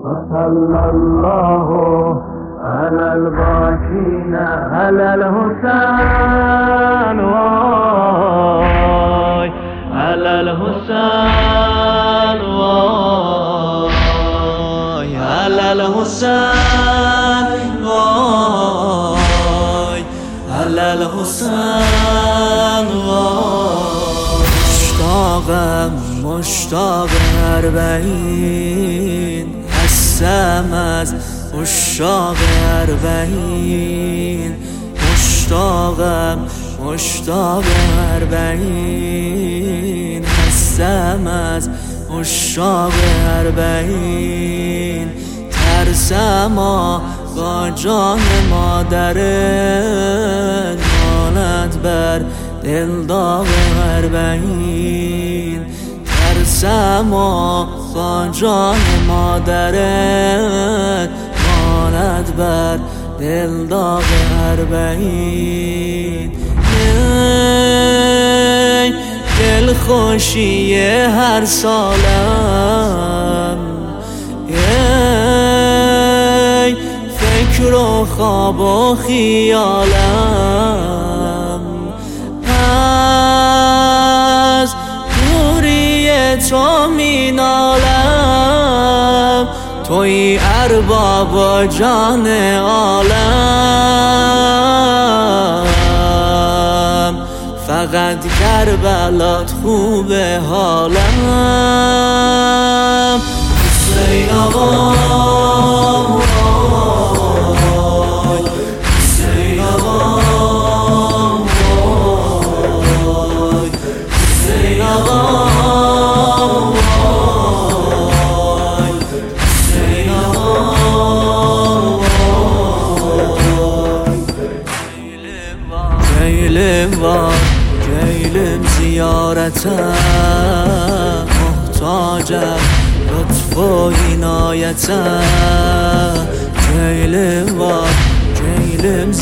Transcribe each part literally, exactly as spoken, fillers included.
وصلى الله على الباكين على الحسين واي على الحسين واي على الحسين واي على الحسين واي مشتاقم مشتاق اربعین هستم از عشاق اربعین مشتاقم مشتاق اربعین هستم از عشاق اربعین ترسم آقا جان مادرت ماند بر دل داغ اربعین ترسم آقا جان مادرت ماند بر دل داغ اربعین دل خوشی هر سالم فکر و خواب و خیالم از دوری تو می نالم توی ارباب و جان عالم فقط کربلات خوب حالم حسین آقا جیلم وار جیلم زیارتم محتاجم لطف و عنایتم جیلم وار جیلم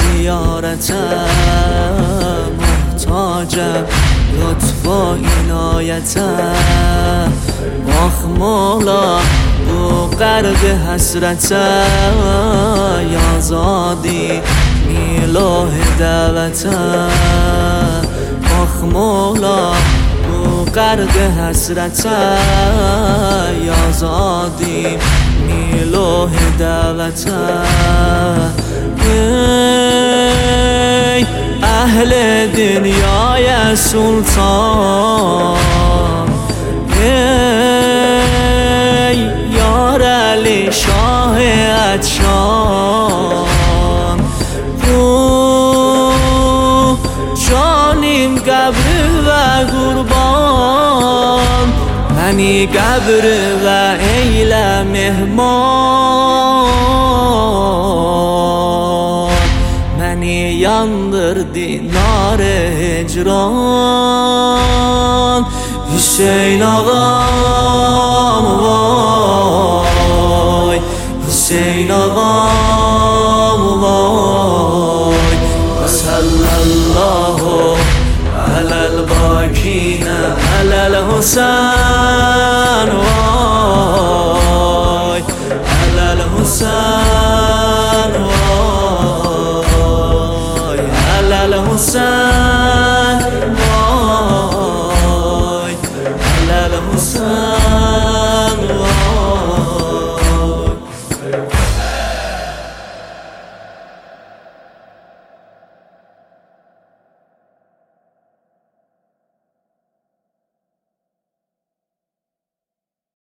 زیارتم محتاجم لطف و عنایتم باخ مولا بو غرق حسرتم یا زادی میلوه دعوتم باخ مولا بو غرق حسرتم یا زادی میلوه دعوتم ای اهل دنیای سلطان ای یار علی شاه عطشان رو جانیم قبر و قربان منی قبر و ایل مهمان منی yandırdı nar hicran Hüseyin ağam